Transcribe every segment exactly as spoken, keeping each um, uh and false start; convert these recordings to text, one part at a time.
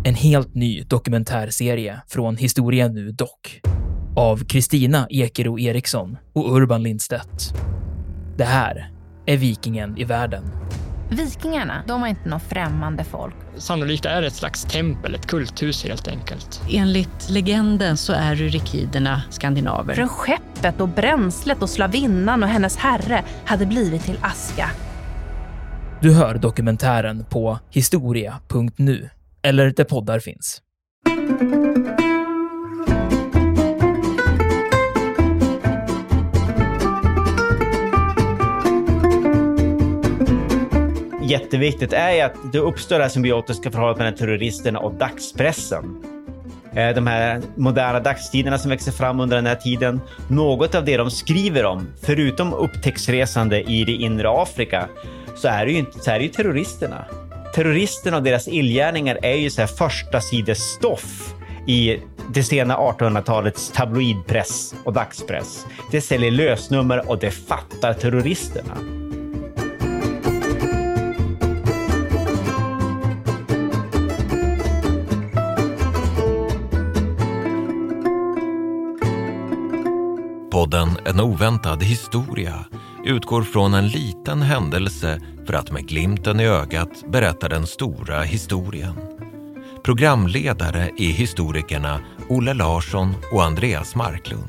En helt ny dokumentärserie från Historia Nu Dock av Kristina Ekero Eriksson och Urban Lindstedt. Det här är Vikingen i världen. Vikingarna, de var inte något främmande folk. Sannolikt är det ett slags tempel, ett kulthus helt enkelt. Enligt legenden så är rykiderna skandinaver. Från skeppet och bränslet och slavinnan och hennes herre hade blivit till aska. Du hör dokumentären på historia punkt nu eller där poddar finns. Jätteviktigt är ju att det uppstår det här symbiotiska förhållandet mellan terroristerna och dagspressen. De här moderna dagstidningarna som växer fram under den här tiden. Något av det de skriver om, förutom upptäcktsresande i det inre Afrika, så är det ju, inte, så är det ju terroristerna. Terroristerna och deras illgärningar är ju så här första sidesstoff i det sena artonhundratalets tabloidpress och dagspress. Det säljer lösnummer och det fattar terroristerna. Podden En oväntad historia utgår från en liten händelse för att med glimten i ögat berätta den stora historien. Programledare är historikerna Olle Larsson och Andreas Marklund.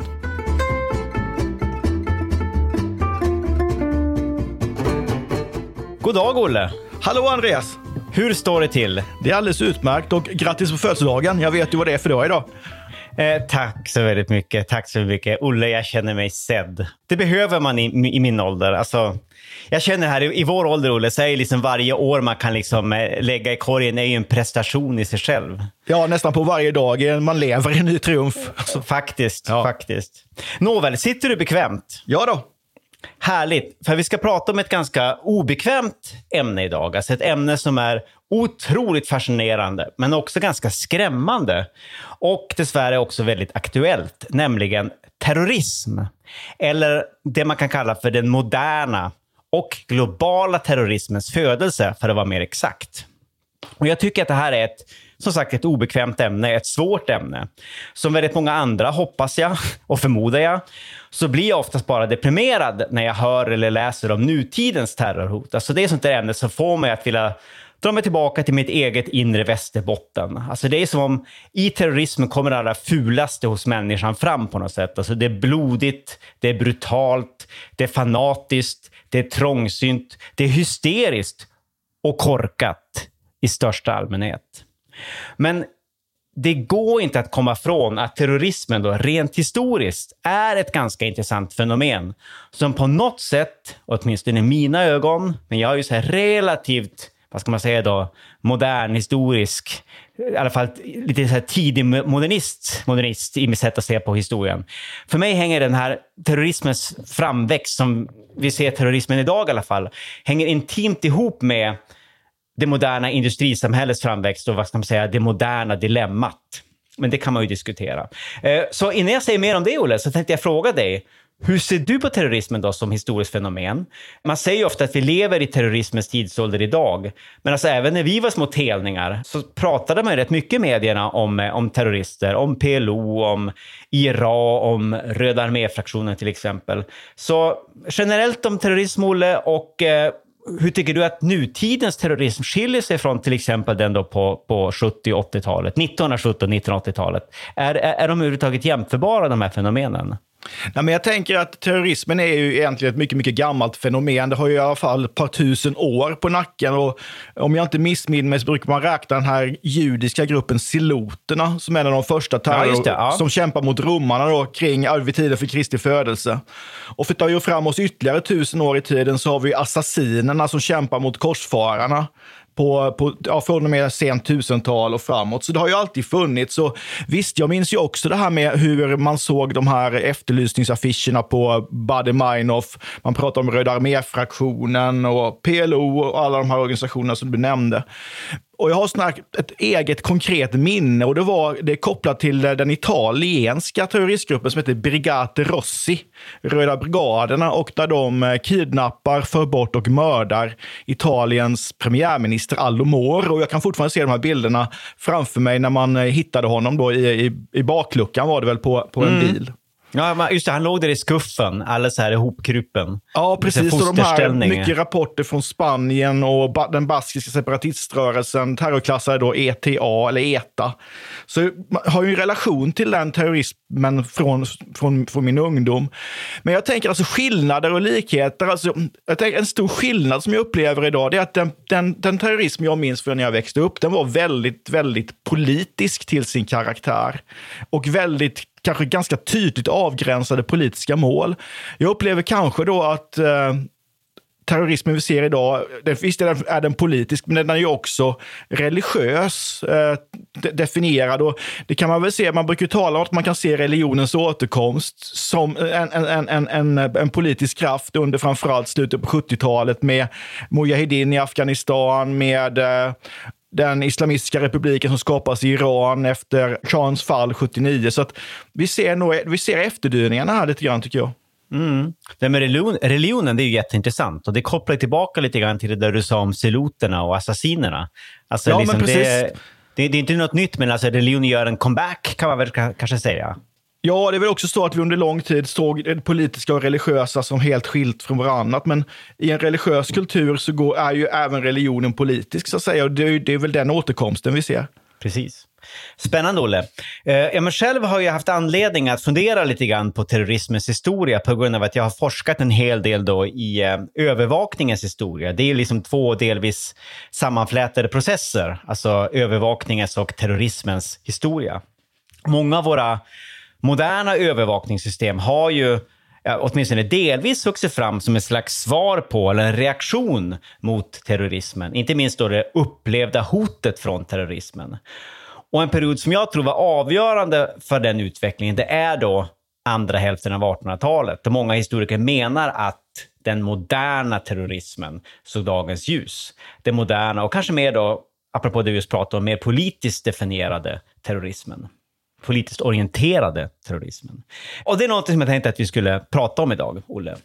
God dag, Olle. Hallå Andreas. Hur står det till? Det är alldeles utmärkt och grattis på födelsedagen. Jag vet ju vad det är för dag idag. Eh, tack så väldigt mycket. Tack så mycket. Olle, jag känner mig sedd. Det behöver man i, i min ålder. Alltså, jag känner här i, i vår ålder, Olle, så är liksom varje år man kan liksom eh, lägga i korgen är ju en prestation i sig själv. Ja, nästan på varje dag. Man lever i en ny triumf. Alltså. Faktiskt, ja. faktiskt. Nåväl, sitter du bekvämt? Ja då. Härligt, för vi ska prata om ett ganska obekvämt ämne idag. Alltså ett ämne som är otroligt fascinerande, men också ganska skrämmande. Och dessvärre också väldigt aktuellt, nämligen terrorism. Eller det man kan kalla för den moderna och globala terrorismens födelse, för att vara mer exakt. Och jag tycker att det här är ett, som sagt, ett obekvämt ämne, ett svårt ämne. Som väldigt många andra, hoppas jag och förmodar jag, så blir jag oftast bara deprimerad när jag hör eller läser om nutidens terrorhot. Alltså det är sånt där ämne som får mig att vilja dra mig tillbaka till mitt eget inre Västerbotten. Alltså det är som om i terrorismen kommer det allra fulaste hos människan fram på något sätt. Alltså det är blodigt, det är brutalt, det är fanatiskt, det är trångsynt, det är hysteriskt och korkat i största allmänhet. Men det går inte att komma från att terrorismen då rent historiskt är ett ganska intressant fenomen som på något sätt, åtminstone i mina ögon, men jag är ju så här relativt, vad ska man säga då, modern, historisk, i alla fall lite så här tidig modernist, modernist i mitt sätt att se på historien. För mig hänger den här terrorismens framväxt, som vi ser terrorismen idag i alla fall, hänger intimt ihop med det moderna industrisamhällets framväxt och vad ska man säga, det moderna dilemmat. Men det kan man ju diskutera. Så innan jag säger mer om det, Olle, så tänkte jag fråga dig, hur ser du på terrorismen då som historiskt fenomen? Man säger ju ofta att vi lever i terrorismens tidsålder idag. Men alltså även när vi var små telningar så pratade man ju rätt mycket i medierna om, om terrorister, om P L O, om I R A, om Röda arméfraktionen till exempel. Så generellt om terrorism, Olle, och eh, hur tycker du att nutidens terrorism skiljer sig från till exempel den då på, på sjuttio- och åttiotalet, nittonhundrasjuttio- och nittonhundraåttiotalet? Är, är, är de överhuvudtaget jämförbara, de här fenomenen? Nej, men jag tänker att terrorismen är ju egentligen ett mycket, mycket gammalt fenomen. Det har ju i alla fall ett par tusen år på nacken, och om jag inte missminner mig så brukar man räkna den här judiska gruppen siloterna som är en av de första terror ja, det, ja. som kämpar mot romarna då kring vid tiden för Kristi födelse. Och för att ta ju fram oss ytterligare tusen år i tiden så har vi assassinerna som kämpar mot korsfararna på, på, ja, från och med sent tusental och framåt. Så det har ju alltid funnits. Så visst, jag minns ju också det här med hur man såg de här efterlysningsaffischerna på Baader-Meinhof. Man pratar om Röda arméfraktionen och P L O och alla de här organisationerna som du nämnde. Och jag har snart ett eget konkret minne och det var det är kopplat till den italienska terroristgruppen som heter Brigate Rossi, Röda brigaderna, och där de kidnappar, för bort och mördar Italiens premiärminister Aldo Moro. Och jag kan fortfarande se de här bilderna framför mig när man hittade honom då i, i, i bakluckan var det väl på, på en mm. bil. Ja, just det, han låg där i skuffen, alldeles här ihopkruppen. Ja, precis. Och de här mycket rapporter från Spanien och ba- den baskiska separatiströrelsen terrorklassade då E T A eller E T A. Så man har ju en relation till den terrorismen från, från, från min ungdom. Men jag tänker alltså skillnader och likheter. Alltså, jag tänker en stor skillnad som jag upplever idag, det är att den, den, den terrorism jag minns från när jag växte upp, den var väldigt, väldigt politisk till sin karaktär. Och väldigt kanske ganska tydligt avgränsade politiska mål. Jag upplever kanske då att eh, terrorismen vi ser idag, den, visst är den, är den politisk, men den är ju också religiös eh, de, definierad. Och det kan man väl se, man brukar tala om att man kan se religionens återkomst som en, en, en, en, en politisk kraft under framförallt slutet på sjuttiotalet med Mujahedin i Afghanistan, med eh, den islamistiska republiken som skapas i Iran efter Shahens fall sjuttionio. Så att vi ser, nog, vi ser efterdyningarna här lite grann, tycker jag. Mm. Det med religion, religionen, det är ju jätteintressant. Och det kopplar tillbaka lite grann till det där du sa om seloterna och assassinerna. Alltså, ja, liksom, men precis. Det, det, det är inte något nytt, men alltså, religion gör en comeback, kan man väl k- kanske säga. Ja, det är väl också så att vi under lång tid såg det politiska och religiösa som helt skilt från varandra. Men i en religiös kultur så går, är ju även religionen politisk, så att säga. Och det är, det är väl den återkomsten vi ser. Precis. Spännande, Olle. Eh, jag men själv har ju haft anledning att fundera lite grann på terrorismens historia på grund av att jag har forskat en hel del då i eh, övervakningens historia. Det är liksom två delvis sammanflätade processer, alltså övervakningens och terrorismens historia. Många av våra moderna övervakningssystem har ju ja, åtminstone delvis vuxit fram som ett slags svar på eller en reaktion mot terrorismen. Inte minst då det upplevda hotet från terrorismen. Och en period som jag tror var avgörande för den utvecklingen, det är då andra hälften av artonhundratalet. Och många historiker menar att den moderna terrorismen såg dagens ljus. Den moderna och kanske mer då, apropå det vi just pratade om, mer politiskt definierade terrorismen. Politiskt orienterade terrorismen. Och det är något som jag tänkte att vi skulle prata om idag, Olle.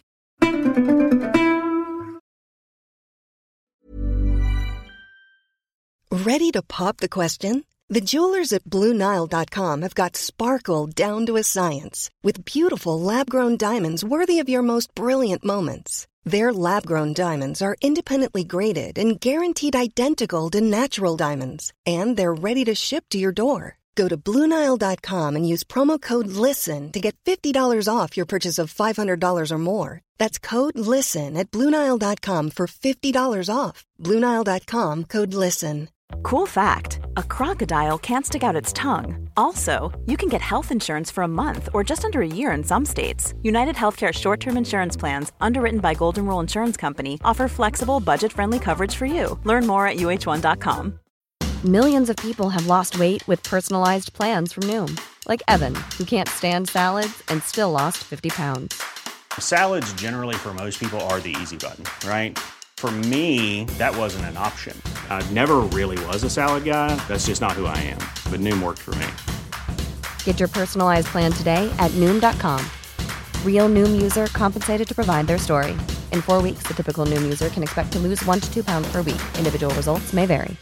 Ready to pop the question? The jewelers at Blue Nile dot com have got sparkle down to a science with beautiful lab-grown diamonds worthy of your most brilliant moments. Their lab-grown diamonds are independently graded and guaranteed identical to natural diamonds, and they're ready to ship to your door. Go to Blue Nile dot com and use promo code LISTEN to get fifty dollars off your purchase of five hundred dollars or more. That's code LISTEN at Blue Nile dot com for fifty dollars off. Blue Nile dot com, code LISTEN. Cool fact, a crocodile can't stick out its tongue. Also, you can get health insurance for a month or just under a year in some states. United Healthcare short-term insurance plans, underwritten by Golden Rule Insurance Company, offer flexible, budget-friendly coverage for you. Learn more at U H one dot com. Millions of people have lost weight with personalized plans from Noom. Like Evan, who can't stand salads and still lost fifty pounds. Salads generally for most people are the easy button, right? For me, that wasn't an option. I never really was a salad guy. That's just not who I am. But Noom worked for me. Get your personalized plan today at Noom dot com. Real Noom user compensated to provide their story. In four weeks, the typical Noom user can expect to lose one to two pounds per week. Individual results may vary.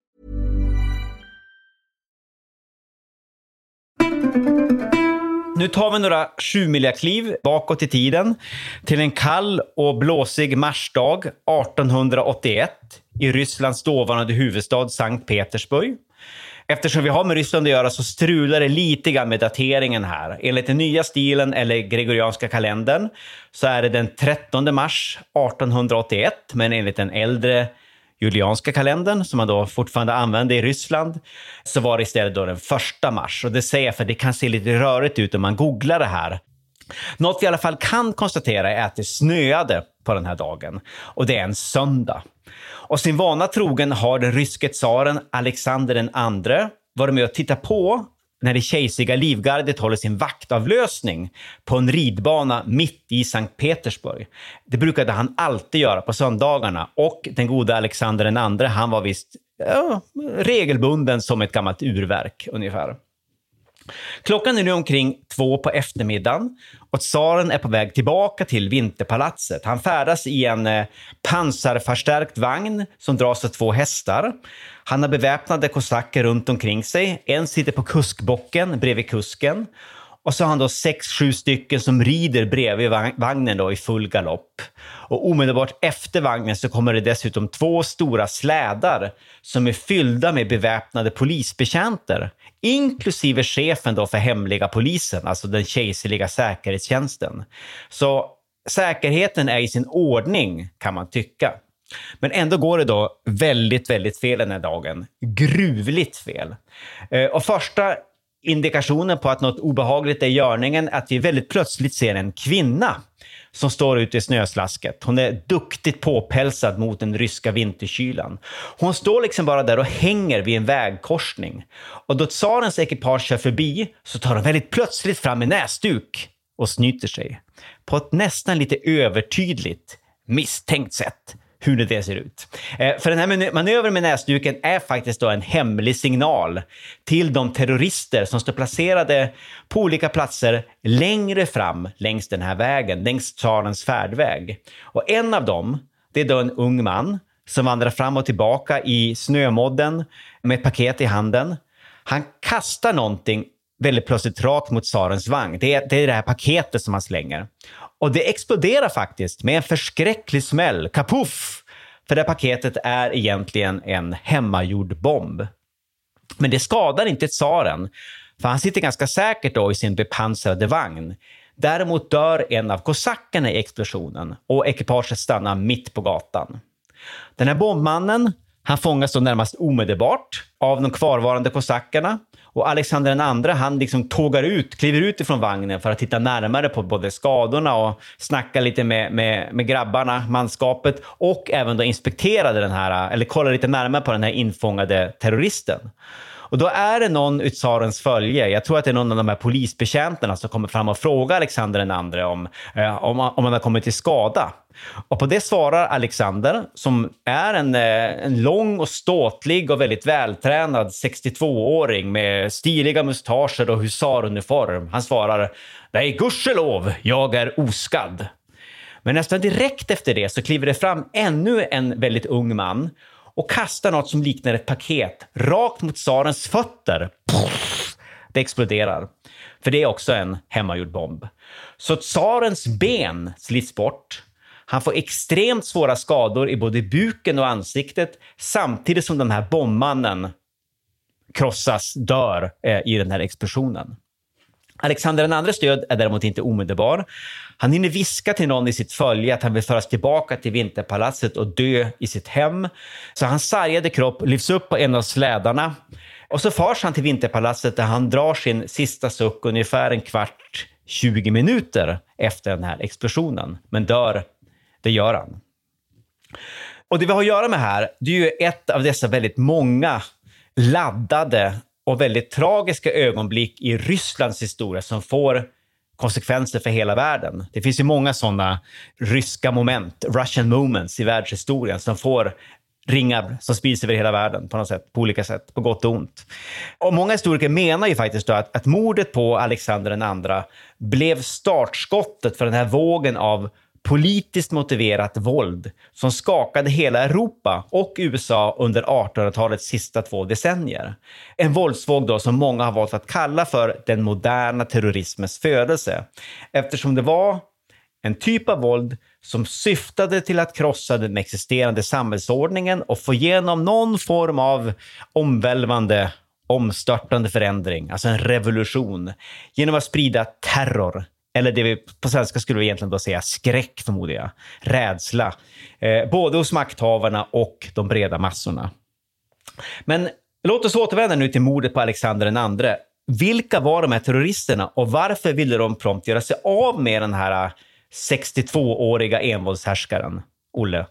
Nu tar vi några sjumiljakliv bakåt i tiden till en kall och blåsig marsdag artonhundraåttioett i Rysslands dåvarande huvudstad Sankt Petersburg. Eftersom vi har med Ryssland att göra så strular det lite grann med dateringen här. Enligt den nya stilen eller gregorianska kalendern så är det den trettonde mars artonhundraåttioett, men enligt den äldre julianska kalendern som man då fortfarande använder i Ryssland så var det istället då den första mars. Och det säger jag för det kan se lite rörigt ut om man googlar det här. Något vi i alla fall kan konstatera är att det snöade på den här dagen. Och det är en söndag. Och sin vana trogen har den ryske tsaren Alexander den andre varit med och titta på när det kejserliga livgardet håller sin vaktavlösning på en ridbana mitt i Sankt Petersburg. Det brukade han alltid göra på söndagarna, och den goda Alexander den andre, han var visst ja, regelbunden som ett gammalt urverk ungefär. Klockan är nu omkring två på eftermiddagen och tsaren är på väg tillbaka till Vinterpalatset. Han färdas i en eh, pansarförstärkt vagn som dras av två hästar. Han har beväpnade kosacker runt omkring sig. En sitter på kuskbocken bredvid kusken. Och så har han då sex, sju stycken som rider bredvid vagnen då i full galopp. Och omedelbart efter vagnen så kommer det dessutom två stora slädar som är fyllda med beväpnade polisbetjänter. Inklusive chefen då för hemliga polisen, alltså den kejserliga säkerhetstjänsten. Så säkerheten är i sin ordning kan man tycka. Men ändå går det då väldigt, väldigt fel den här dagen. Gruvligt fel. Och första indikationen på att något obehagligt är i görningen är att vi väldigt plötsligt ser en kvinna som står ute i snöslasket. Hon är duktigt påpälsad mot den ryska vinterkylan. Hon står liksom bara där och hänger vid en vägkorsning. Och då tsarens ekipage kör förbi så tar hon väldigt plötsligt fram en näsduk och snyter sig. På ett nästan lite övertydligt, misstänkt sätt. Hur det ser ut. Eh, för den här manövern med näsduken är faktiskt då en hemlig signal till de terrorister som står placerade på olika platser längre fram längs den här vägen, längs tsarens färdväg. Och en av dem, det är då en ung man som vandrar fram och tillbaka i snömodden med ett paket i handen. Han kastar någonting väldigt plötsligt rakt mot tsarens vagn. Det är, det är det här paketet som han slänger. Och det exploderar faktiskt med en förskräcklig smäll. Kapuff! För det paketet är egentligen en hemmagjord bomb. Men det skadar inte tsaren. För han sitter ganska säkert då i sin bepansrade vagn. Däremot dör en av kosackerna i explosionen. Och ekipaget stannar mitt på gatan. Den här bombmannen, han fångas då närmast omedelbart av de kvarvarande kosackerna. Och Alexander den andre, han liksom tågar ut, kliver ut ifrån vagnen för att titta närmare på både skadorna och snacka lite med, med, med grabbarna, manskapet, och även då inspekterade den här, eller kolla lite närmare på den här infångade terroristen. Och då är det någon ut tsarens följe, jag tror att det är någon av de här polisbetjänterna som kommer fram och frågar Alexander den andre om, eh, om, om han har kommit till skada. Och på det svarar Alexander, som är en, en lång och ståtlig och väldigt vältränad sextiotvååring med stiliga mustascher och husaruniform. Han svarar: nej, gudskelov, jag är oskadd. Men nästan direkt efter det så kliver det fram ännu en väldigt ung man och kastar något som liknar ett paket rakt mot tsarens fötter. Det exploderar. För det är också en hemmagjord bomb. Så tsarens ben slits bort. Han får extremt svåra skador i både buken och ansiktet, samtidigt som den här bombmannen krossas, dör eh, i den här explosionen. Alexander den andres död är däremot inte omedelbar. Han hinner viska till någon i sitt följe att han vill föras tillbaka till Vinterpalatset och dö i sitt hem. Så hans sargade kropp lyfts upp på en av slädarna. Och så fars han till Vinterpalatset där han drar sin sista suck ungefär en kvart, tjugo minuter efter den här explosionen. Men dör, det gör han. Och det vi har att göra med här, det är ju ett av dessa väldigt många laddade och väldigt tragiska ögonblick i Rysslands historia som får konsekvenser för hela världen. Det finns ju många sådana ryska moment, Russian moments i världshistorien som får ringar som sprids över hela världen på något sätt, på olika sätt, på gott och ont. Och många historiker menar ju faktiskt då att, att mordet på Alexander den andre blev startskottet för den här vågen av politiskt motiverat våld som skakade hela Europa och U S A under artonhundratalets sista två decennier. En våldsvåg då som många har valt att kalla för den moderna terrorismens födelse. Eftersom det var en typ av våld som syftade till att krossa den existerande samhällsordningen och få igenom någon form av omvälvande, omstörtande förändring, alltså en revolution, genom att sprida terror. Eller det vi på svenska skulle vi egentligen då säga skräck, förmodar jag. Rädsla. Eh, både hos makthavarna och de breda massorna. Men låt oss återvända nu till mordet på Alexander den andre. Vilka var de här terroristerna och varför ville de prompt göra sig av med den här sextiotvååriga envåldshärskaren, Olle?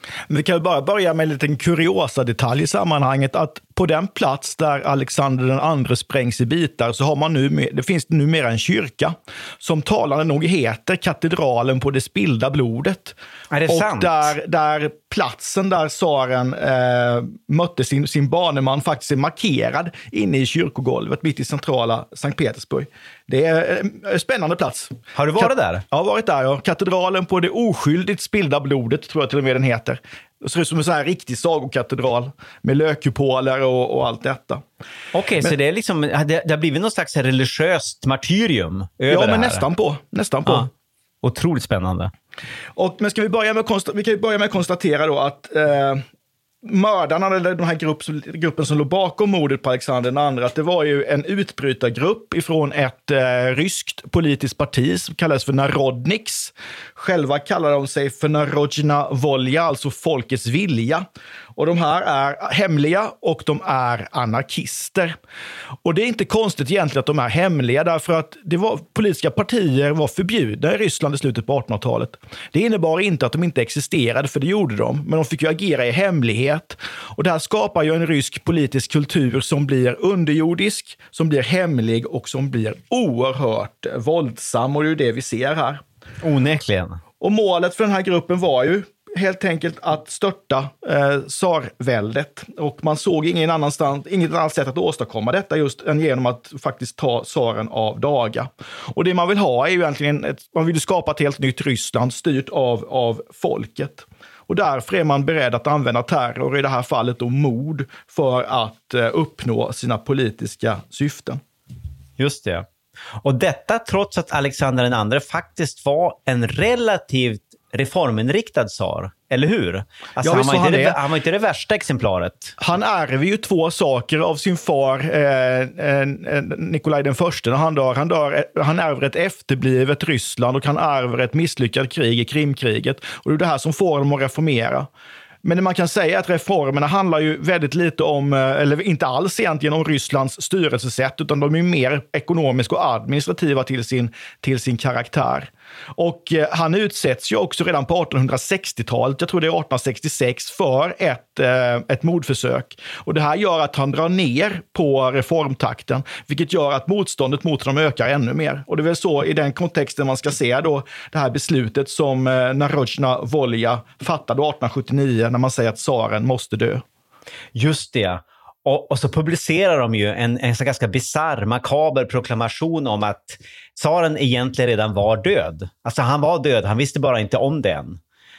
Men vi kan bara börja med en liten kuriosa detalj i sammanhanget, att på den plats där Alexander den andre sprängs i bitar så har man nu, det finns numera en kyrka som talande nog heter Katedralen på det spillda blodet. Är det och sant? Där, där platsen där tsaren eh, mötte sin, sin baneman faktiskt är markerad inne i kyrkogolvet mitt i centrala Sankt Petersburg. Det är en spännande plats. Har du varit där? Jag har varit där, ja. Katedralen på det oskyldigt spillda blodet tror jag till och med den heter. Det ser ut som en sån här riktig sagokatedral med lökkupoler och, och allt detta. Okej, okay, så det är liksom, det, det har blivit någon slags religiöst martyrium över ja, det men här. nästan på. Nästan på. Ja. Otroligt spännande. Och, men ska vi börja med att konsta- vi kan ju börja med att konstatera då att eh, mördarna, eller den här grupp, gruppen som låg bakom mordet på Alexander den andre, att det var ju en utbrytargrupp ifrån ett eh, ryskt politiskt parti som kallas för Narodniks. Själva kallar de sig för Narodna Volja, alltså folkets vilja. Och de här är hemliga och de är anarkister. Och det är inte konstigt egentligen att de är hemliga, därför att det var, politiska partier var förbjudna i Ryssland i slutet på artonhundratalet. Det innebar inte att de inte existerade, för det gjorde de, men de fick ju agera i hemlighet. Och det här skapar ju en rysk politisk kultur som blir underjordisk, som blir hemlig och som blir oerhört våldsam. Och det är ju det vi ser här. Onekligen. Och målet för den här gruppen var ju helt enkelt att störta eh, tsarväldet. Och man såg ingen annanstans, inget annat sätt att åstadkomma detta just än genom att faktiskt ta tsaren av daga. Och det man vill ha är ju egentligen, ett, man vill skapa ett helt nytt Ryssland styrt av, av folket. Och därför är man beredd att använda terror, i det här fallet då mord, för att eh, uppnå sina politiska syften. Just det. Och detta trots att Alexander den andre faktiskt var en relativt reforminriktad tsar, eller hur? Alltså, ja, han, var inte han, det, han var inte det värsta exemplaret. Han ärver ju två saker av sin far, eh, eh, Nikolaj den förste. När han dör, han, dör, han ärver ett efterblivet Ryssland och han ärver ett misslyckat krig i Krimkriget. Och det är det här som får dem att reformera. Men det man kan säga är att reformerna handlar ju väldigt lite om, eller inte alls egentligen om Rysslands styrelsesätt, utan de är mer ekonomiska och administrativa till sin, till sin karaktär. Och eh, han utsätts ju också redan på artonhundrasextiotalet, jag tror det är artonhundrasextiosex, för ett, eh, ett mordförsök. Och det här gör att han drar ner på reformtakten, vilket gör att motståndet mot honom ökar ännu mer. Och det är väl så i den kontexten man ska se då det här beslutet som eh, Narodna Volja fattade artonhundrasjuttionio när man säger att tsaren måste dö. Just det. Och, och så publicerar de ju en, en så ganska bizarr, makaber proklamation om att tsaren egentligen redan var död. Alltså han var död, han visste bara inte om det än.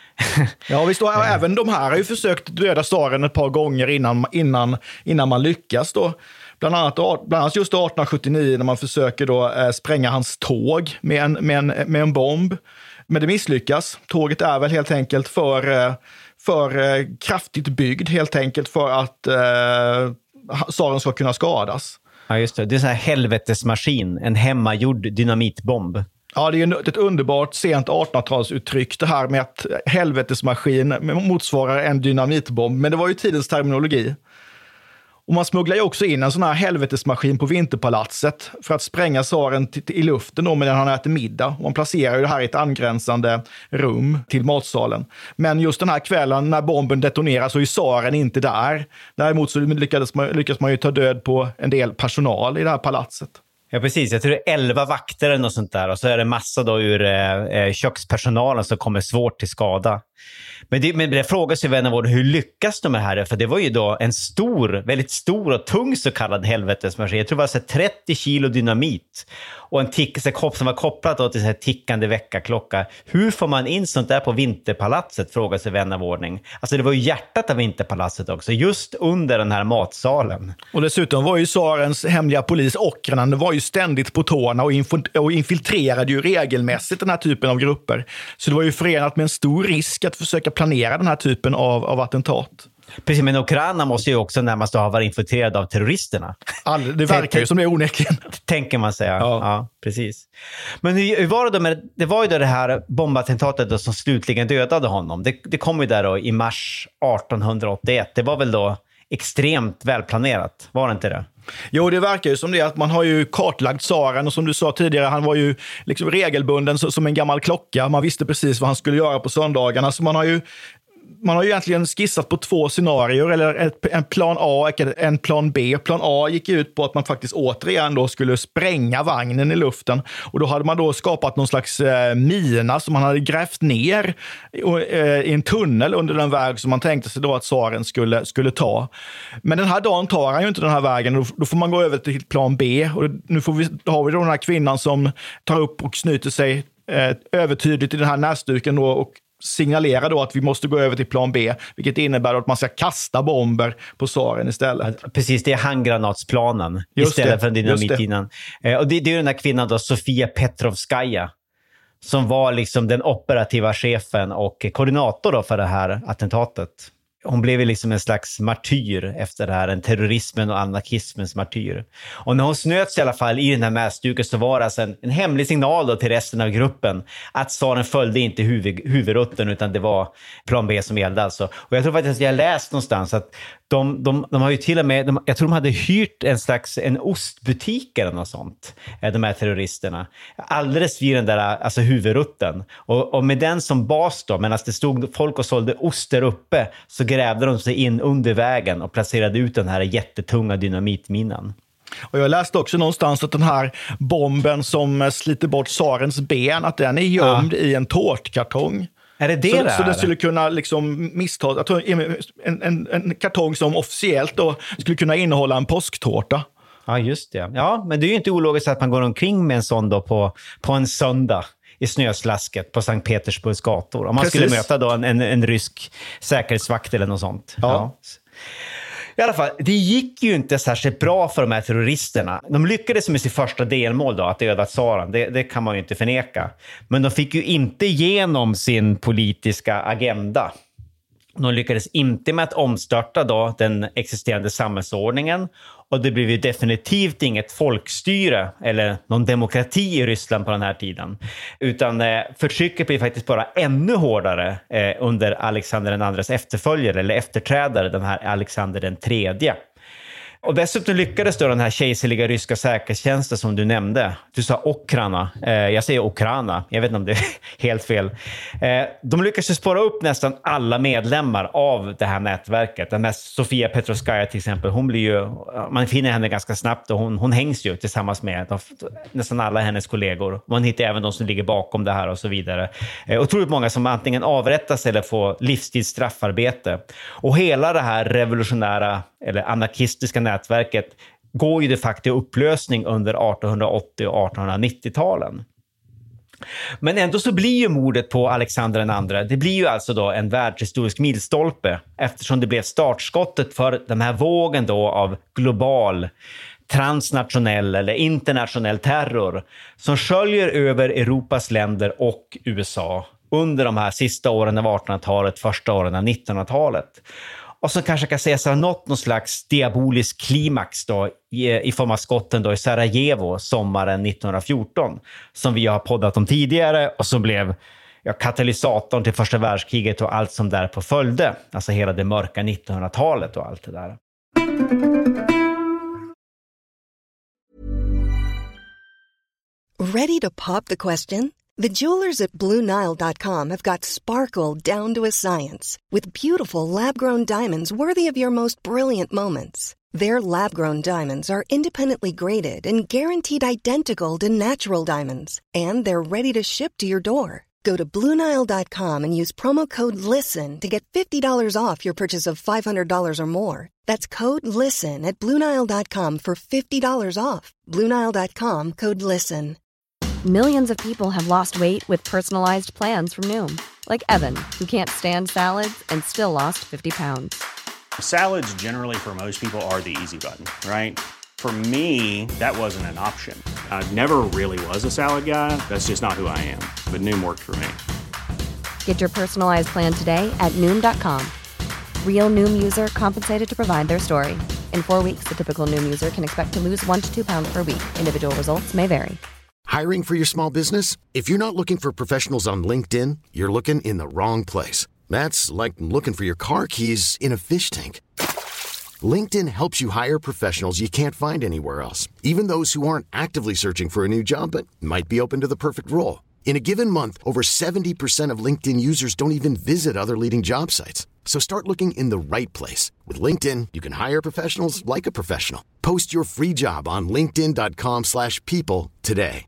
Ja, visst, och även de här har ju försökt döda tsaren ett par gånger innan, innan, innan man lyckas då. Bland annat, bland annat just artonhundrasjuttionio när man försöker då eh, spränga hans tåg med en, med, en, med en bomb. Men det misslyckas. Tåget är väl helt enkelt för... Eh, för eh, kraftigt byggd helt enkelt för att eh, tsaren ska kunna skadas. Ja, just det. Det är en sån här helvetesmaskin, en hemmagjord dynamitbomb. Ja, det är ett underbart sent artonhundratalsuttryck det här med att helvetesmaskin motsvarar en dynamitbomb, men det var ju tidens terminologi. Och man smugglar ju också in en sån här helvetesmaskin på Vinterpalatset för att spränga tsaren t- i luften då medan han äter middag. Och man placerar ju det här i ett angränsande rum till matsalen. Men just den här kvällen när bomben detonerar så är tsaren inte där. Däremot så lyckades man, lyckas man ju ta död på en del personal i det här palatset. Ja, precis. Jag tror det är elva vakter eller något sånt där. Och så är det massa då ur eh, kökspersonalen som kommer svårt till skada. Men det, men det frågas ju vänner vår, hur lyckas de med det här? För det var ju då en stor, väldigt stor och tung så kallad helvetesmaskin. Jag tror det var så trettio kilo dynamit. Och en tick, så kopp som var kopplat då till så här tickande väckarklocka. Hur får man in sånt där på Vinterpalatset, frågar sig vän av ordning. Alltså det var ju hjärtat av Vinterpalatset också, just under den här matsalen. Och dessutom var ju tsarens hemliga polis Ockranen, det var ju ständigt på tårna och, inf- och infiltrerade ju regelmässigt den här typen av grupper. Så det var ju förenat med en stor risk att försöka planera den här typen av, av attentat. Precis, men Ukraina måste ju också närmast ha varit infiltrerad av terroristerna. All, det verkar ju som det är onekligen. Tänker man säga. Ja, ja precis. Men hur var det då med, det var ju då det här bombattentatet då som slutligen dödade honom. Det, det kom ju där då i mars artonhundraåttioett. Det var väl då extremt välplanerat, var det inte det? Jo, det verkar ju som det att man har ju kartlagt tsaren och som du sa tidigare, han var ju liksom regelbunden som en gammal klocka. Man visste precis vad han skulle göra på söndagarna, så man har ju man har ju egentligen skissat på två scenarier, eller en plan A och en plan B. Plan A gick ut på att man faktiskt återigen då skulle spränga vagnen i luften, och då hade man då skapat någon slags eh, mina som man hade grävt ner i, eh, i en tunnel under den väg som man tänkte sig då att tsaren skulle, skulle ta. Men den här dagen tar han ju inte den här vägen, då, då får man gå över till plan B, och nu får vi, då har vi då den här kvinnan som tar upp och knyter sig eh, övertydligt i den här näsduken då, och signalerar då att vi måste gå över till plan B, vilket innebär att man ska kasta bomber på tsaren istället. Precis, det är handgranatsplanen istället det, för en dynamitminan. Eh, och det, det är den här kvinnan då, Sofia Petrovskaya, som var liksom den operativa chefen och koordinator då för det här attentatet. Hon blev liksom en slags martyr efter det här, en terrorismen och anarkismens martyr. Och när hon snöts i alla fall i den här mäsduken, så var det alltså en, en hemlig signal då till resten av gruppen att tsaren följde inte huvud, huvudrutten, utan det var plan B som gällde alltså. Och jag tror faktiskt att jag läst någonstans att de, de, de har ju till och med, de, jag tror de hade hyrt en slags en ostbutik eller något sånt, de här terroristerna. Alldeles vid den där alltså huvudrutten. Och, och med den som bas då, medan det stod folk och sålde ost där uppe, så grävde de sig in under vägen och placerade ut den här jättetunga dynamitminan. Och jag läste också någonstans att den här bomben som sliter bort tsarens ben, att den är gömd ja. i en tårtkartong. Är det det så, där? så det skulle kunna liksom missta, en, en, en kartong som officiellt då skulle kunna innehålla en påsktårta. Ja, just det. Ja, men det är ju inte ologiskt att man går omkring med en sån då på, på en söndag i snöslasket på Sankt Petersburgs gator. Om man Precis. skulle möta då en, en, en rysk säkerhetsvakt eller något sånt. Ja. Ja. I alla fall, det gick ju inte särskilt bra för de här terroristerna. De lyckades med sitt första delmål då, att döda tsaren. Det, det kan man ju inte förneka. Men de fick ju inte igenom sin politiska agenda. De lyckades inte med att omstörta då den existerande samhällsordningen, och det blev ju definitivt inget folkstyre eller någon demokrati i Ryssland på den här tiden. Utan eh, förtrycket blev faktiskt bara ännu hårdare eh, under Alexander den andres efterföljare eller efterträdare, den här Alexander den tredje. Och dessutom lyckades då den här kejserliga ryska säkerhetstjänsten som du nämnde. Du sa Okrana. Eh, jag säger Okrana. Jag vet inte om det är helt fel. Eh, de lyckades spåra upp nästan alla medlemmar av det här nätverket. Den här Sofia Petrovskaya till exempel. Hon blir ju, man finner henne ganska snabbt, och hon, hon hängs ju tillsammans med de, nästan alla hennes kollegor. Man hittar även de som ligger bakom det här och så vidare. Eh, otroligt många som antingen avrättas eller får livstidsstraffarbete. Och hela det här revolutionära eller anarkistiska nätverket går ju de facto i upplösning under artonhundraåttio- och artonhundranittio-talen. Men ändå så blir ju mordet på Alexander den andre, det blir ju alltså då en världshistorisk milstolpe, eftersom det blev startskottet för den här vågen då av global, transnationell eller internationell terror som sköljer över Europas länder och U S A under de här sista åren av artonhundratalet, första åren av nittonhundratalet. Och så kanske kan sägas ha nått någon slags diabolisk klimax då, i, i form av skotten då i Sarajevo sommaren nittonhundrafjorton, som vi har poddat om tidigare och som blev ja, katalysatorn till första världskriget och allt som därpå följde. Alltså hela det mörka nittonhundratalet och allt det där. Ready to pop the question? The jewelers at Blue Nile dot com have got sparkle down to a science with beautiful lab-grown diamonds worthy of your most brilliant moments. Their lab-grown diamonds are independently graded and guaranteed identical to natural diamonds, and they're ready to ship to your door. Go to Blue Nile dot com and use promo code LISTEN to get fifty dollars off your purchase of five hundred dollars or more. That's code LISTEN at Blue Nile dot com for fifty dollars off. Blue Nile dot com, code LISTEN. Millions of people have lost weight with personalized plans from Noom. Like Evan, who can't stand salads and still lost fifty pounds. Salads generally for most people are the easy button, right? For me, that wasn't an option. I never really was a salad guy. That's just not who I am. But Noom worked for me. Get your personalized plan today at Noom dot com. Real Noom user compensated to provide their story. In four weeks, the typical Noom user can expect to lose one to two pounds per week. Individual results may vary. Hiring for your small business? If you're not looking for professionals on LinkedIn, you're looking in the wrong place. That's like looking for your car keys in a fish tank. LinkedIn helps you hire professionals you can't find anywhere else, even those who aren't actively searching for a new job but might be open to the perfect role. In a given month, over seventy percent of LinkedIn users don't even visit other leading job sites. So start looking in the right place. With LinkedIn, you can hire professionals like a professional. Post your free job on linkedin dot com slash people today.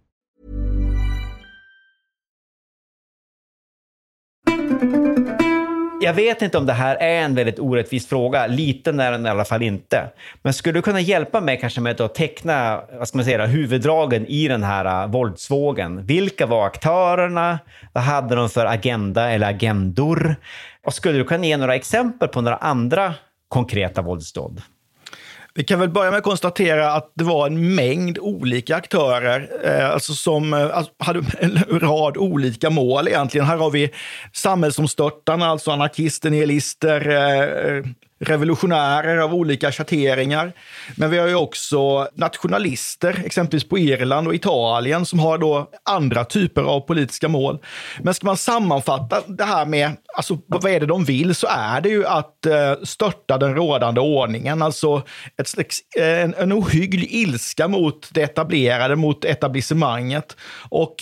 Jag vet inte om det här är en väldigt orättvis fråga. Liten är den i alla fall inte. Men skulle du kunna hjälpa mig kanske med att teckna, vad ska man säga, huvuddragen i den här uh, våldsvågen? Vilka var aktörerna? Vad hade de för agenda eller agendor? Och skulle du kunna ge några exempel på några andra konkreta våldsdåd? Vi kan väl börja med att konstatera att det var en mängd olika aktörer eh, alltså som eh, hade en rad olika mål egentligen. Här har vi samhällsomstörtarna, alltså anarkister, nihilister, eh, revolutionärer av olika schatteringar. Men vi har ju också nationalister, exempelvis på Irland och Italien, som har då andra typer av politiska mål. Men ska man sammanfatta det här med, alltså vad är det de vill, så är det ju att eh, störta den rådande ordningen. Alltså ett slags, en, en ohygglig ilska mot det etablerade, mot etablissemanget. Och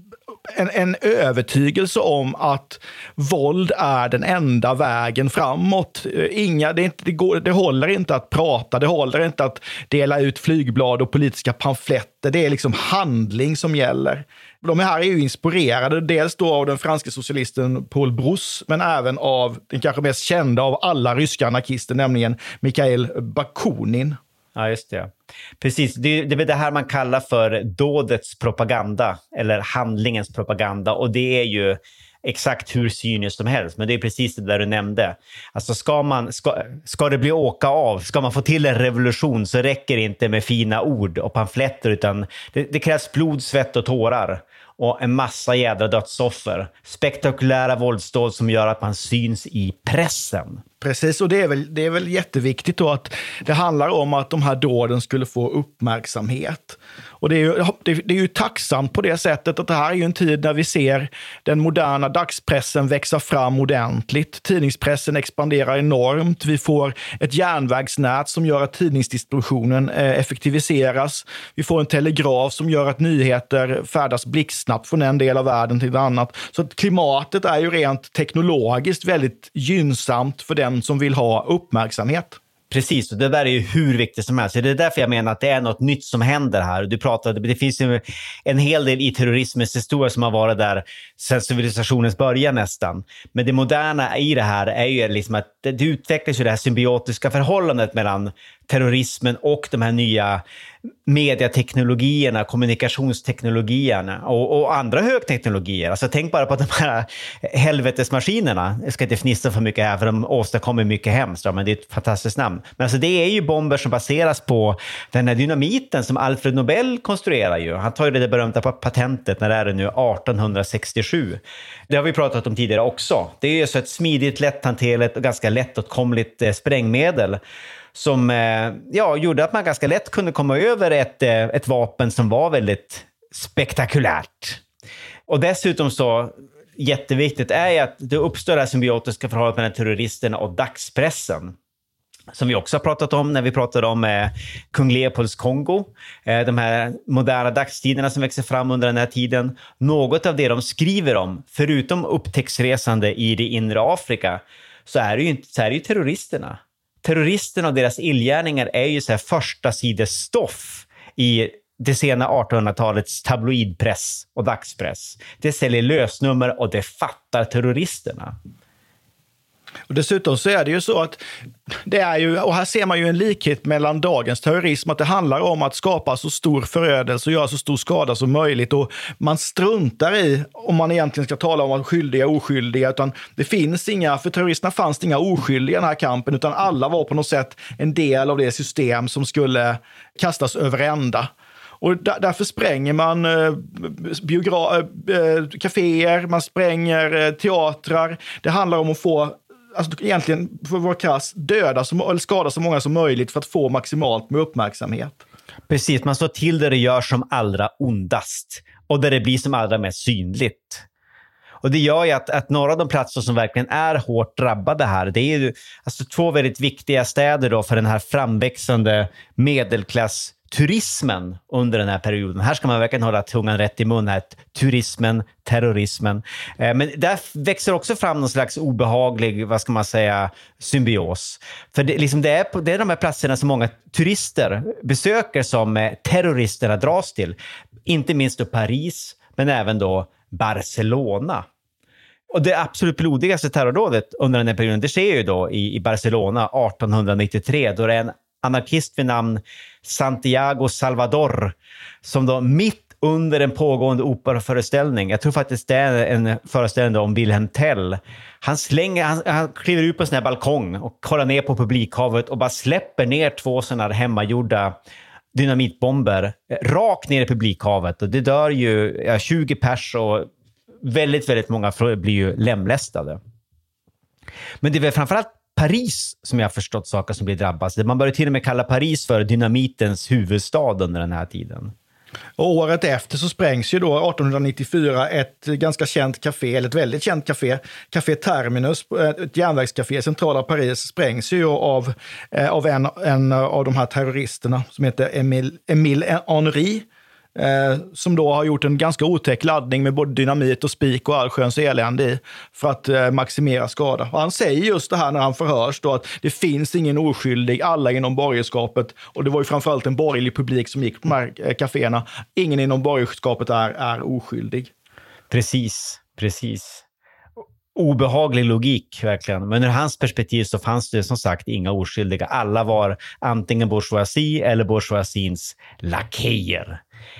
En, en övertygelse om att våld är den enda vägen framåt. Inga, det, är inte, det, går, det håller inte att prata, det håller inte att dela ut flygblad och politiska pamfletter. Det är liksom handling som gäller. De här är ju inspirerade dels då av den franska socialisten Paul Brousse, men även av den kanske mest kända av alla ryska anarkister, nämligen Mikhail Bakunin. Ja, just det. Precis, det är, det är det här man kallar för dådets propaganda eller handlingens propaganda, och det är ju exakt hur cyniskt som helst, men det är precis det där du nämnde. Alltså ska man ska, ska det bli åka av, ska man få till en revolution, så räcker det inte med fina ord och pamfletter, utan det, det krävs blod, svett och tårar och en massa jädra dödsoffer. Spektakulära våldsdåd som gör att man syns i pressen. Precis, och det är väl, det är väl jätteviktigt då att det handlar om att de här dåden skulle få uppmärksamhet. Och det är, ju, det, det är ju tacksamt på det sättet att det här är ju en tid när vi ser den moderna dagspressen växa fram ordentligt. Tidningspressen expanderar enormt. Vi får ett järnvägsnät som gör att tidningsdistributionen effektiviseras. Vi får en telegraf som gör att nyheter färdas blixtsnabbt från en del av världen till en annan. Så att klimatet är ju rent teknologiskt väldigt gynnsamt för den som vill ha uppmärksamhet. Precis, och det där är ju hur viktigt som helst. Det är därför jag menar att det är något nytt som händer här. Du pratade, det finns ju en hel del i terrorismens historia som har varit där sedan civilisationens början nästan. Men det moderna i det här är ju liksom att det utvecklas ju det här symbiotiska förhållandet mellan terrorismen och de här nya mediateknologierna, kommunikationsteknologierna och, och andra högteknologier. Alltså tänk bara på de här helvetesmaskinerna. Jag ska inte fnissa för mycket här för de åstadkommer mycket hemskt, men det är ett fantastiskt namn. Men alltså det är ju bomber som baseras på den här dynamiten som Alfred Nobel konstruerar ju. Han tar ju det berömda patentet när det är nu arton sextiosju. Det har vi pratat om tidigare också. Det är ju så ett smidigt, lätthanterligt och ganska lättåtkomligt eh, sprängmedel som ja, gjorde att man ganska lätt kunde komma över ett, ett vapen som var väldigt spektakulärt. Och dessutom så jätteviktigt är ju att det uppstår det här symbiotiska förhållandet mellan terroristerna och dagspressen. Som vi också har pratat om när vi pratade om eh, Kung Leopolds Kongo. Eh, de här moderna dagstidningarna som växer fram under den här tiden. Något av det de skriver om, förutom upptäcktsresande i det inre Afrika, så är det ju, inte, så är det ju terroristerna. Terroristerna och deras illgärningar är ju så här första sidesstoff i det sena artonhundratalets tabloidpress och dagspress. Det säljer lösnummer och det fattar terroristerna. Och dessutom så är det ju så att det är ju, och här ser man ju en likhet mellan dagens terrorism, att det handlar om att skapa så stor förödelse och göra så stor skada som möjligt, och man struntar i om man egentligen ska tala om skyldiga och oskyldiga, utan det finns inga, för terroristerna fanns det inga oskyldiga i den här kampen, utan alla var på något sätt en del av det system som skulle kastas över ända. Och där, därför spränger man eh, biogra- eh, kaféer, man spränger eh, teatrar. Det handlar om att få, alltså egentligen för att vara krass, döda som, eller skada så många som möjligt för att få maximalt med uppmärksamhet. Precis, man står till där det gör som allra ondast och där det blir som allra mest synligt. Och det gör ju att, att några av de platser som verkligen är hårt drabbade här, det är ju alltså två väldigt viktiga städer då för den här framväxande medelklass turismen under den här perioden. Här ska man verkligen hålla tungan rätt i mun här. Turismen, terrorismen. Eh, men där växer också fram någon slags obehaglig, vad ska man säga, symbios. För det, liksom det, är, på, det är de här platserna som många turister besöker som eh, terroristerna dras till. Inte minst då Paris, men även då Barcelona. Och det absolut blodigaste terrordådet under den här perioden, det sker ju då i, i Barcelona arton nittiotre, då det är en anarkist vid namn Santiago Salvador som då mitt under en pågående operaföreställning, jag tror faktiskt det är en föreställning om Wilhelm Tell, han slänger, han, han kliver ut på en sån här balkong och kollar ner på publikhavet och bara släpper ner två sådana här hemmagjorda dynamitbomber rakt ner i publikhavet, och det dör ju ja, tjugo pers och väldigt, väldigt många blir ju lemlästade. Men det är väl framförallt Paris som jag har förstått saker som blir drabbas. Man börjar till och med kalla Paris för dynamitens huvudstad under den här tiden. Och året efter så sprängs ju då arton nittiofyra ett ganska känt café, eller ett väldigt känt café, Café Terminus, ett järnvägscafé i centrala Paris, sprängs ju av, av en, en av de här terroristerna som heter Emile, Emile Henry. Eh, som då har gjort en ganska otäck laddning med både dynamit och spik och allsköns elände i för att eh, maximera skada. Och han säger just det här när han förhörs då, att det finns ingen oskyldig, alla inom borgerskapet, och det var ju framförallt en borgerlig publik som gick på de här eh, kaféerna. Ingen inom borgerskapet är, är oskyldig. Precis, precis. Obehaglig logik verkligen. Men ur hans perspektiv så fanns det som sagt inga oskyldiga. Alla var antingen bourgeoisie eller bourgeoisiens lakejer.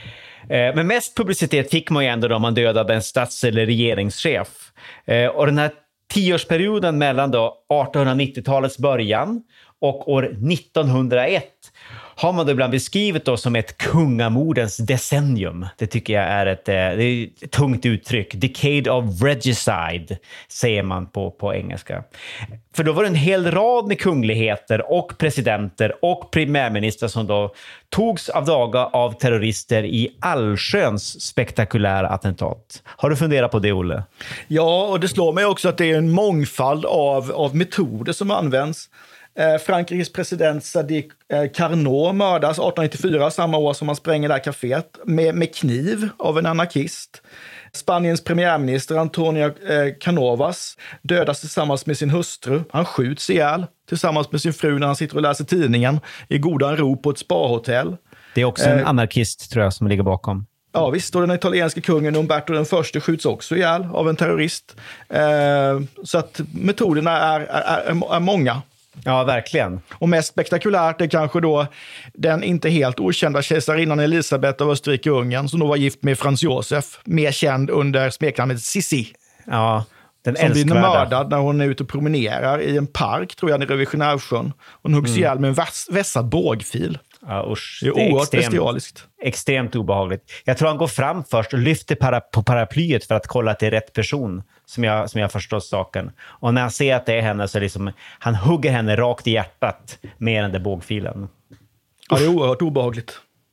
Men mest publicitet fick man ju ändå då man dödade en stats- eller regeringschef. Och den här tioårsperioden mellan då artonhundranittiotalets början och år nittonhundraett har man då ibland beskrivit då som ett kungamordens decennium. Det tycker jag är ett, det är ett tungt uttryck. Decade of regicide säger man på, på engelska. För då var det en hel rad med kungligheter och presidenter och premiärministrar som då togs av daga av terrorister i allsköns spektakulära attentat. Har du funderat på det, Olle? Ja, och det slår mig också att det är en mångfald av, av metoder som används. Eh, Frankrikes president Sadiq eh, Carnot mördas arton nittiofyra, samma år som man spränger det här kaféet, med, med kniv av en anarkist. Spaniens premiärminister Antonio eh, Canovas dödas tillsammans med sin hustru. Han skjuts ihjäl tillsammans med sin fru när han sitter och läser tidningen i godan ro på ett spa-hotell. Det är också en eh, anarkist tror jag som ligger bakom. Ja visst, och den italienska kungen Umberto den första skjuts också ihjäl av en terrorist. Eh, så att metoderna är, är, är, är många. Ja, verkligen. Och mest spektakulärt är kanske då den inte helt okända kejsarinnan Elisabeth av Österrike-Ungern som då var gift med Franz Josef, mer känd under smeknamnet Sissi. Ja, den som älskvärda. blir mördad när hon är ute och promenerar i en park, tror jag, nere vid Genèvesjön. Hon huggs mm. ihjäl med en väss, vässad bågfil. Ja, usch. Det är, det är oerhört bestialiskt. Extremt obehagligt. Jag tror han går fram först och lyfter para, på paraplyet för att kolla att det är rätt person, som jag, som jag förstår saken. Och när han ser att det är henne så liksom, han hugger henne rakt i hjärtat med den där bågfilen. Ja, det är oerhört obehagligt.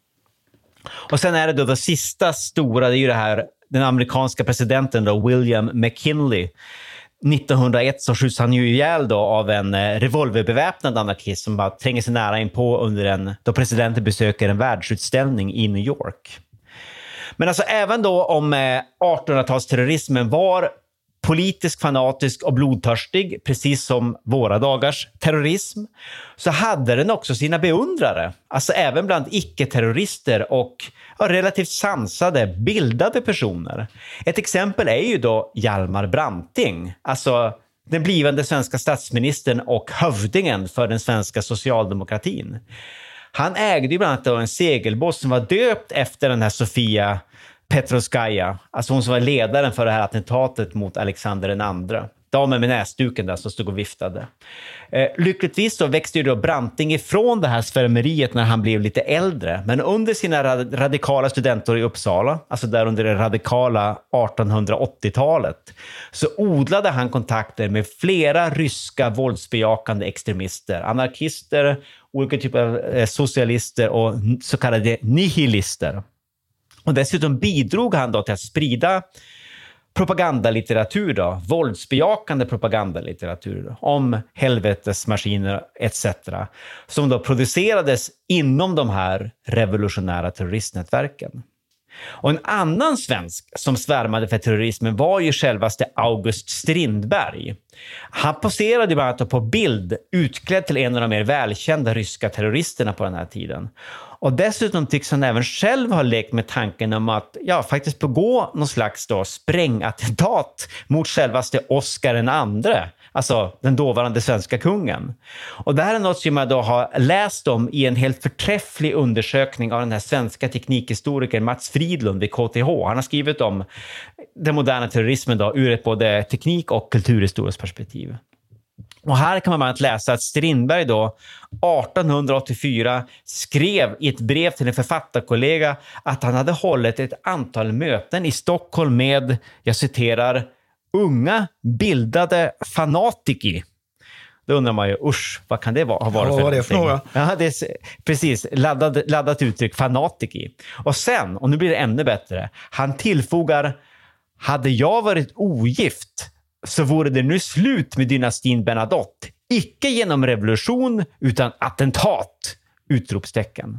Och sen är det då det sista stora, det är ju det här, den amerikanska presidenten då, William McKinley. nittonhundraett så skjuts han ju ihjäl då av en revolverbeväpnad anarkist som bara tränger sig nära in på under en, då presidenten besöker en världsutställning i New York. Men alltså även då om artonhundratalsterrorismen var politisk, fanatisk och blodtörstig, precis som våra dagars terrorism, så hade den också sina beundrare. Alltså även bland icke-terrorister och ja, relativt sansade, bildade personer. Ett exempel är ju då Hjalmar Branting, alltså den blivande svenska statsministern och hövdingen för den svenska socialdemokratin. Han ägde ju bland annat då en segelbåt som var döpt efter den här Sofia Petrovskaja, alltså hon som var ledaren för det här attentatet mot Alexander den andra. Damen med näsduken där som stod och viftade. Eh, lyckligtvis så växte ju då Branting ifrån det här svärmeriet när han blev lite äldre. Men under sina rad- radikala studenter i Uppsala, alltså där under det radikala artonhundraåttiotalet, så odlade han kontakter med flera ryska våldsbejakande extremister, anarkister, olika typer av eh, socialister och så kallade nihilister. Och dessutom bidrog han då till att sprida propagandalitteratur då, våldsbejakande propagandalitteratur om helvetesmaskiner et cetera som då producerades inom de här revolutionära terroristnätverken. Och en annan svensk som svärmade för terrorismen var ju självaste August Strindberg. Han poserade bland annat på bild utklädd till en av de mer välkända ryska terroristerna på den här tiden. Och dessutom tycks han även själv ha lekt med tanken om att ja, faktiskt begå någon slags då sprängattentat mot självaste Oscar den andre, alltså den dåvarande svenska kungen. Och det här är något som jag då har läst om i en helt förträfflig undersökning av den här svenska teknikhistorikern Mats Fridlund vid K T H. Han har skrivit om den moderna terrorismen då, ur ett både teknik- och kulturhistoriskt perspektiv. Och här kan man bland annat läsa att Strindberg då arton åttiofyra skrev i ett brev till en författarkollega att han hade hållit ett antal möten i Stockholm med, jag citerar, unga bildade fanatiki. Då undrar man ju, usch, vad kan det vara? Ha varit ja, för vad är det för några? Ja, det är precis, laddat, laddat uttryck, fanatiki. Och sen, och nu blir det ännu bättre, han tillfogar, hade jag varit ogift så vore det nu slut med dynastin Bernadotte. Icke genom revolution utan attentat! Utropstecken.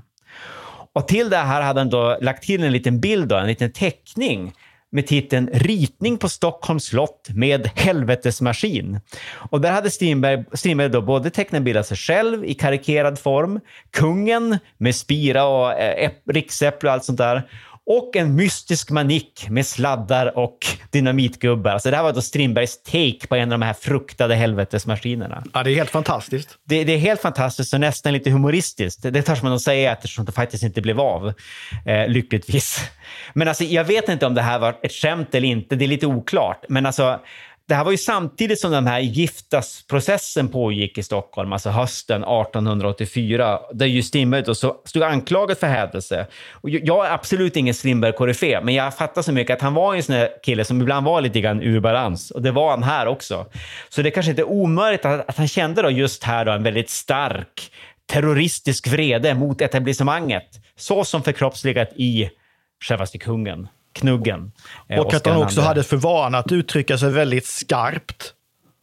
Och till det här hade han då lagt till en liten bild, då, en liten teckning med titeln Ritning på Stockholms slott med helvetesmaskin. Och där hade Strindberg, Strindberg då både tecknat bild av sig själv i karikerad form, kungen med spira och eh, riksäpple och allt sånt där, och en mystisk manik med sladdar och dynamitgubbar. Alltså det här var då Strindbergs take på en av de här fruktade helvetesmaskinerna. Ja, det är helt fantastiskt. Det, det är helt fantastiskt och nästan lite humoristiskt. Det, det törs man att säga eftersom det faktiskt inte blev av, eh, lyckligtvis. Men alltså, jag vet inte om det här var ett skämt eller inte. Det är lite oklart. Men alltså, det här var ju samtidigt som den här giftasprocessen pågick i Stockholm, alltså hösten arton åttiofyra, där ju Strindberg då så stod anklagad för hädelse. Och jag är absolut ingen Strindberg-koryfé, men jag fattar så mycket att han var en sån här kille som ibland var lite grann ur balans. Och det var han här också. Så det kanske inte är omöjligt att, att han kände då just här då en väldigt stark terroristisk vrede mot etablissemanget. Så som förkroppsligat i självaste kungen. Knuggen. Eh, och att han också Nande. hade för vana att uttrycka sig väldigt skarpt.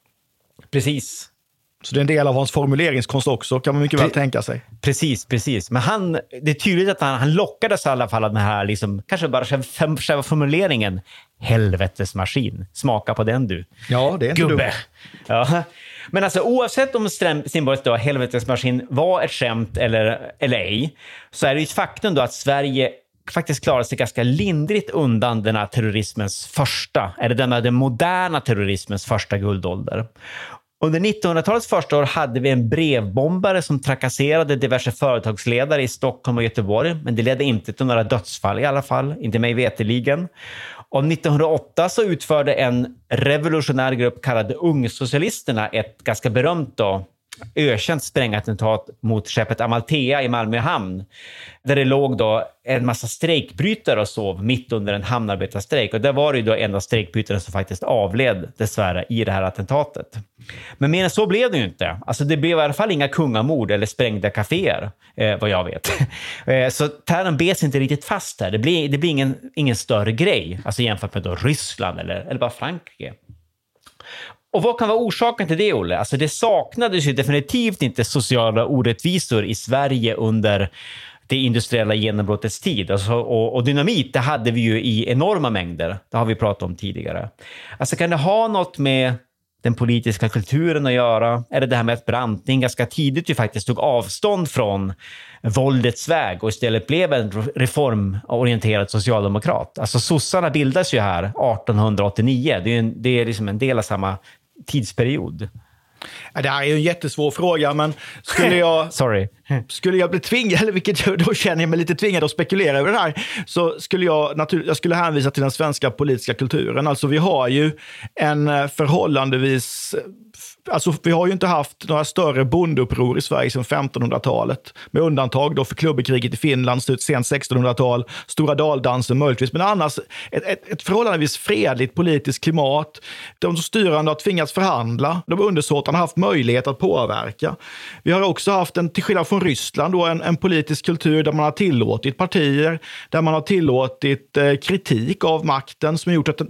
Precis. Så det är en del av hans formuleringskonst också, kan man mycket Pre- väl tänka sig. Precis, precis. Men han, det är tydligt att han, han lockades i alla fall av den här, liksom, kanske bara själva, själva formuleringen helvetesmaskin. Smaka på den du. Ja, det är inte Gubbe. dumt. Ja. Men alltså oavsett om Strindbergs då helvetesmaskin var ett skämt eller, eller ej, så är det ju ett faktum då att Sverige faktiskt klarade sig ganska lindrigt undan den här terrorismens första, eller denna den moderna terrorismens första guldålder. Under nittonhundratalets första år hade vi en brevbombare som trakasserade diverse företagsledare i Stockholm och Göteborg, men det ledde inte till några dödsfall i alla fall, inte mig veteligen. Och nittonhundraåtta så utförde en revolutionär grupp kallad Ungsocialisterna ett ganska berömt då, ökänt sprängattentat mot skeppet Amalthea i Malmö hamn, där det låg då en massa strejkbrytare och sov mitt under en hamnarbetarstrejk. Och där var det ju då en av strejkbrytarna som faktiskt avled dessvärre i det här attentatet. Men mer än så blev det ju inte. Alltså det blev i alla fall inga kungamord eller sprängda kaféer, eh, vad jag vet. eh, så terren bes inte riktigt fast här. Det blir, det blir ingen, ingen större grej, alltså jämfört med då Ryssland eller, eller bara Frankrike. Och vad kan vara orsaken till det, Olle? Alltså det saknades ju definitivt inte sociala orättvisor i Sverige under det industriella genombrottets tid. Alltså, och, och dynamit, det hade vi ju i enorma mängder. Det har vi pratat om tidigare. Alltså kan det ha något med den politiska kulturen att göra? Är det det här med att Branting ganska tidigt ju faktiskt tog avstånd från våldets väg och istället blev en reformorienterad socialdemokrat? Alltså sossarna bildas ju här arton åttionio. Det är, en, det är liksom en del av samma tidsperiod. Ja, det här är ju en jättesvår fråga, men skulle jag, Sorry. skulle jag bli tvingad, eller vilket jag då känner jag mig lite tvingad att spekulera över det här, så skulle jag naturligt, jag skulle hänvisa till den svenska politiska kulturen. Alltså vi har ju en förhållandevis, alltså vi har ju inte haft några större bondeuppror i Sverige sedan femtonhundratalet, med undantag då för klubbekriget i Finland sent sextonhundratal, Stora daldansen möjligtvis, men annars ett, ett, ett förhållandevis fredligt politiskt klimat. De styrande har tvingats förhandla, de undersåtarna har haft möjlighet att påverka. Vi har också haft en, till skillnad från Ryssland då, en, en politisk kultur där man har tillåtit partier, där man har tillåtit eh, kritik av makten som har gjort att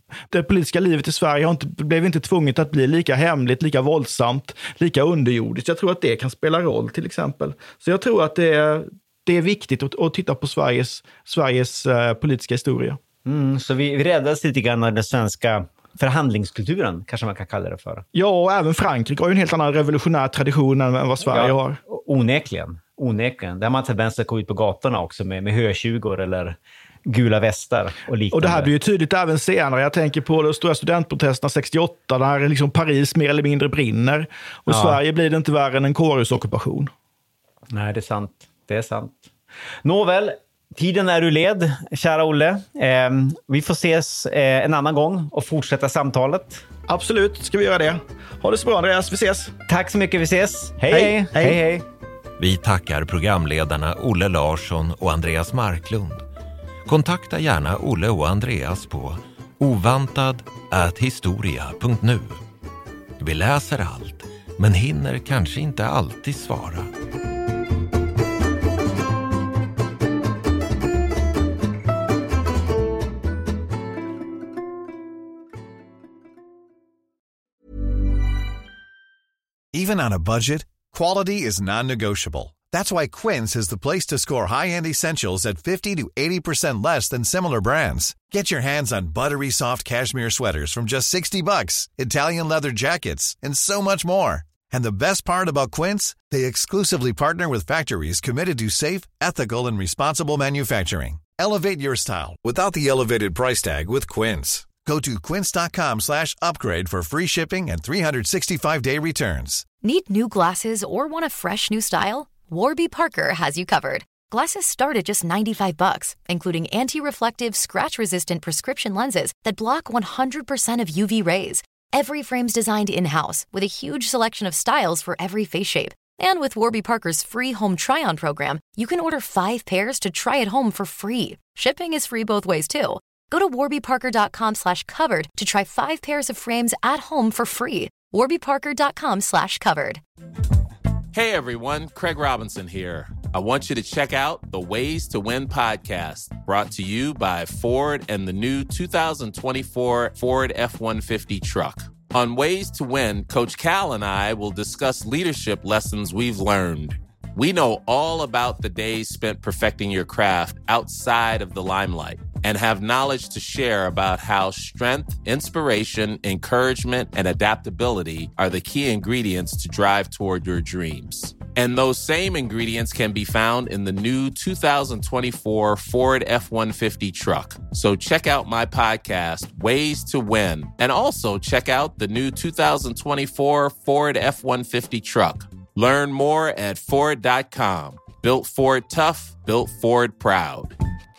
Det politiska livet i Sverige har inte, blev inte tvunget att bli lika hemligt, lika våldsamt, lika underjordiskt. Jag tror att det kan spela roll till exempel. Så jag tror att det är, det är viktigt att, att titta på Sveriges, Sveriges uh, politiska historia. Mm, så vi, vi räddas lite grann av den svenska förhandlingskulturen, kanske man kan kalla det för. Ja, och även Frankrike har ju en helt annan revolutionär tradition än vad Sverige ja, har. Onekligen. Onekligen. Där har man tendens att gå ut på gatorna också med, med hötjugor eller gula västar och liknande. Och det här blir ju tydligt även senare. Jag tänker på de stora studentprotesterna sextioåtta där liksom Paris mer eller mindre brinner. Och ja. Sverige blir det inte värre än en kårhusockupation. Nej, det är sant. Det är sant. Nåväl, tiden är ur led, kära Olle. Eh, vi får ses eh, en annan gång och fortsätta samtalet. Absolut, ska vi göra det. Ha det så bra, Andreas. Vi ses. Tack så mycket, vi ses. Hej, hej. hej. hej, hej. Vi tackar programledarna Olle Larsson och Andreas Marklund. Kontakta gärna Olle och Andreas på ovantad at historia punkt nu. Vi läser allt, men hinner kanske inte alltid svara. Even on a budget, quality is non-negotiable. That's why Quince is the place to score high-end essentials at fifty to eighty percent less than similar brands. Get your hands on buttery soft cashmere sweaters from just sixty bucks, Italian leather jackets, and so much more. And the best part about Quince, they exclusively partner with factories committed to safe, ethical, and responsible manufacturing. Elevate your style without the elevated price tag with Quince. Go to quince.com slash upgrade for free shipping and three sixty-five day returns. Need new glasses or want a fresh new style? Warby Parker has you covered. Glasses start at just ninety-five bucks, including anti-reflective, scratch-resistant prescription lenses that block one hundred percent of U V rays. Every frame's designed in-house with a huge selection of styles for every face shape. And with Warby Parker's free home try-on program, you can order five pairs to try at home for free. Shipping is free both ways, too. Go to warbyparker.com slash covered to try five pairs of frames at home for free. warbyparker.com slash covered. Hey everyone, Craig Robinson here. I want you to check out the Ways to Win podcast, brought to you by Ford and the new two thousand twenty-four Ford F one fifty truck. On Ways to Win, Coach Cal and I will discuss leadership lessons we've learned. We know all about the days spent perfecting your craft outside of the limelight and have knowledge to share about how strength, inspiration, encouragement, and adaptability are the key ingredients to drive toward your dreams. And those same ingredients can be found in the new two thousand twenty-four Ford F one fifty truck. So check out my podcast, Ways to Win, and also check out the new two thousand twenty-four Ford F one fifty truck. Learn more at Ford dot com. Built Ford tough, built Ford proud.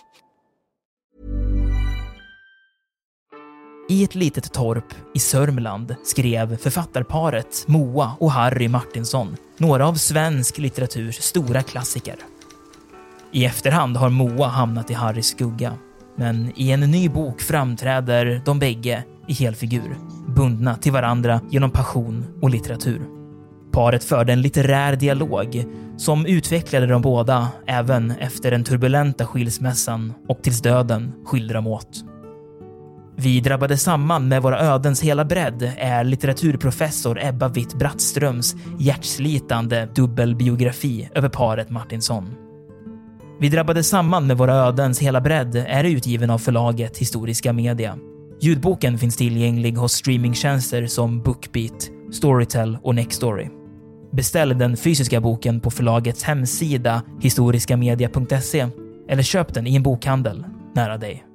I ett litet torp i Sörmland skrev författarparet Moa och Harry Martinsson några av svensk litteraturs stora klassiker. I efterhand har Moa hamnat i Harrys skugga, men i en ny bok framträder de bägge i helfigur, bundna till varandra genom passion och litteratur. Paret förde en litterär dialog som utvecklade de båda även efter den turbulenta skilsmässan och tills döden skilde dem åt. Vi drabbade samman med våra ödens hela bredd är litteraturprofessor Ebba Witt-Brattströms hjärtslitande dubbelbiografi över paret Martinsson. Vi drabbade samman med våra ödens hela bredd är utgiven av förlaget Historiska Media. Ljudboken finns tillgänglig hos streamingtjänster som Bookbeat, Storytel och Nextory. Beställ den fysiska boken på förlagets hemsida historiskamedia punkt se eller köp den i en bokhandel nära dig.